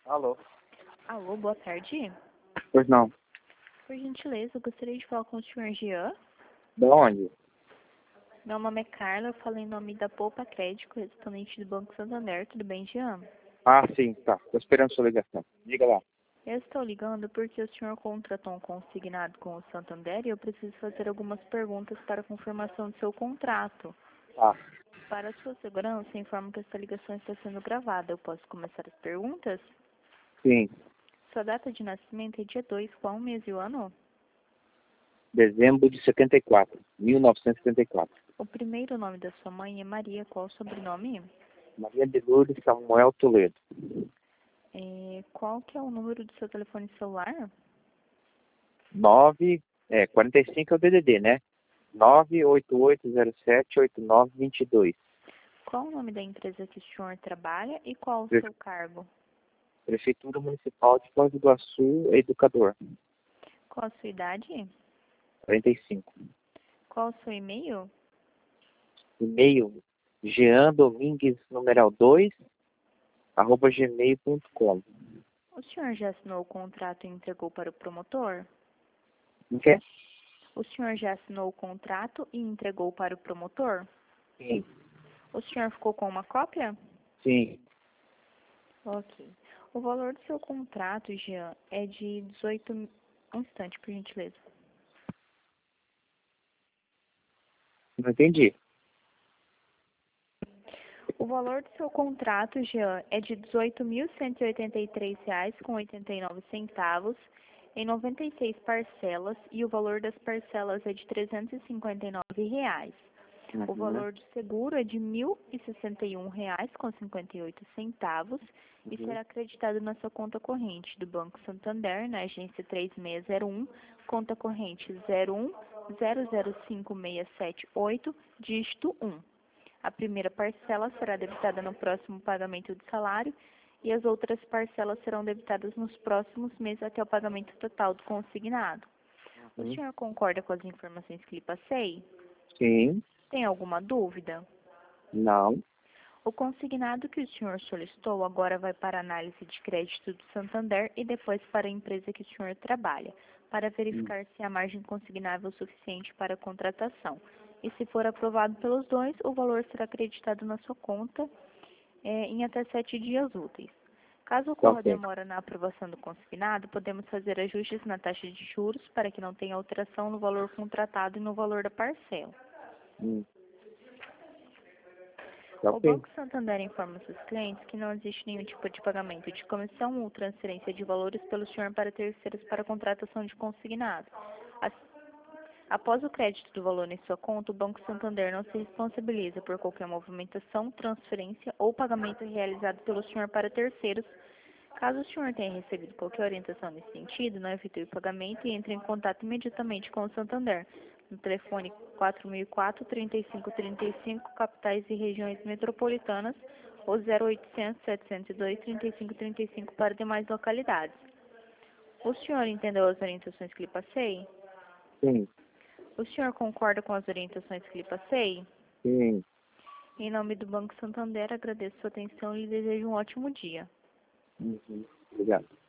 Alô? Alô, boa tarde. Pois não. Por gentileza, eu gostaria de falar com o senhor Jean. Da onde? Meu nome é Carla, eu falo em nome da Poupa Crédito, correspondente do Banco Santander. Tudo bem, Jean? Ah, sim, tá. Tô esperando sua ligação. Diga lá. Eu estou ligando porque o senhor contratou um consignado com o Santander e eu preciso fazer algumas perguntas para a confirmação do seu contrato. Ah, Para a sua segurança, informo que esta ligação está sendo gravada. Eu posso começar as perguntas? sim. Sua data de nascimento é dia 2, qual o mês e o ano? Dezembro de 74. 1974. O primeiro nome da sua mãe é Maria, qual o sobrenome? Maria de Lourdes Samuel Toledo. Qual que é o número do seu telefone celular? 45 é o DDD, né? 988078922. Qual o nome da empresa que o senhor trabalha e qual o seu cargo? Prefeitura Municipal de Foz do Iguaçu, educador. Qual a sua idade? 45. Qual o seu e-mail? E-mail Jean Domingues, numeral 2, @gmail.com. O senhor já assinou o contrato e entregou para o promotor? Não quer? O senhor já assinou o contrato e entregou para o promotor? Sim. O senhor ficou com uma cópia? Sim. Ok. O valor do seu contrato, Jean, é de 18 mil... Um instante, por gentileza. Não entendi. O valor do seu contrato, Jean, é de R$ 18.183,89 em 96 parcelas e o valor das parcelas é de R$ 359. O valor do seguro é de R$ 1.061,58 e será acreditado na sua conta corrente do Banco Santander, na agência 3601, conta corrente 01005678, dígito 1. A primeira parcela será debitada no próximo pagamento do salário e as outras parcelas serão debitadas nos próximos meses até o pagamento total do consignado. O senhor concorda com as informações que lhe passei? Sim. Tem alguma dúvida? Não. O consignado que o senhor solicitou agora vai para a análise de crédito do Santander e depois para a empresa que o senhor trabalha, para verificar se há margem consignável suficiente para a contratação. E se for aprovado pelos dois, o valor será acreditado na sua conta em até 7 dias úteis. Caso ocorra Ok. demora na aprovação do consignado, podemos fazer ajustes na taxa de juros para que não tenha alteração no valor contratado e no valor da parcela. O Ok. Banco Santander informa seus clientes que não existe nenhum tipo de pagamento de comissão ou transferência de valores pelo senhor para terceiros para contratação de consignado. Após o crédito do valor em sua conta, o Banco Santander não se responsabiliza por qualquer movimentação, transferência ou pagamento realizado pelo senhor para terceiros. Caso o senhor tenha recebido qualquer orientação nesse sentido, não evite o pagamento e entre em contato imediatamente com o Santander, no telefone 4004-3535, capitais e regiões metropolitanas, ou 0800-702-3535 para demais localidades. O senhor entendeu as orientações que lhe passei? Sim. O senhor concorda com as orientações que lhe passei? Sim. Em nome do Banco Santander, agradeço sua atenção e lhe desejo um ótimo dia. Obrigado.